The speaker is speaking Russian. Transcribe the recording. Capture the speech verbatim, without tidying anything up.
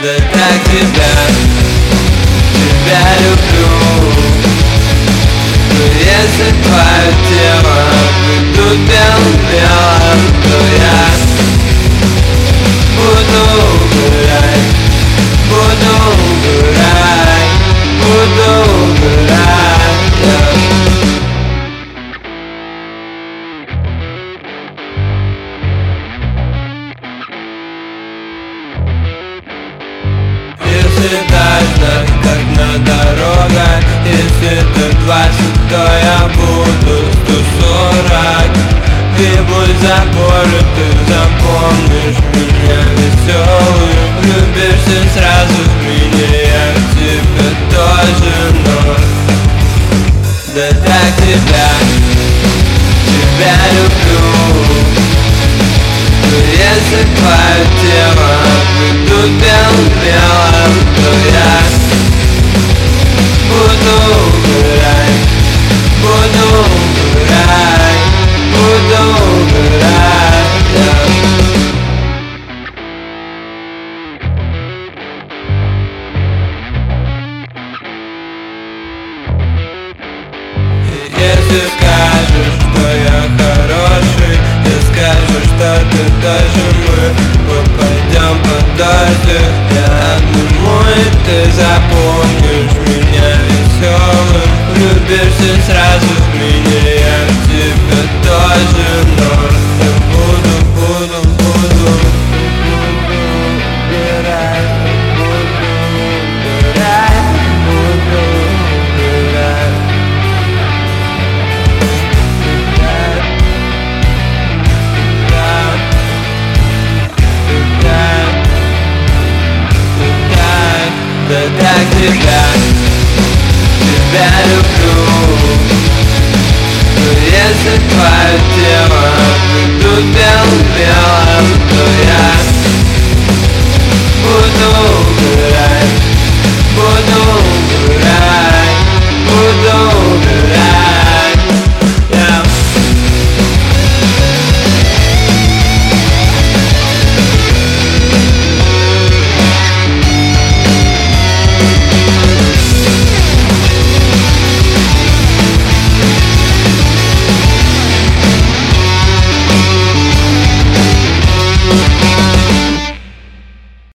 Да так тебя, тебя люблю. Но если твое тело будет белым-белым, то я буду умирать, буду умирать, буду умирать. Если дальше, как на дорогах, если ты двадцать, то я буду сто сорок. Ты будь запоры, ты запомнишь меня веселым. Влюбишься сразу в меня, я в тебя тоже, но да так тебя, тебя люблю. Но если твое тело будет белым-белым, то я буду умирать, буду умирать, буду умирать, yeah. И если скажешь, что я хороший, и скажешь, что ты тоже, мы пойдем по дождю. Я обниму, и ты запомнишь меня веселым. Влюбишься сразу в меня, я в тебя тоже, но я буду, буду, буду умирать, буду умирать, буду умирать. Да так тебя, тебя люблю. Но если твое тело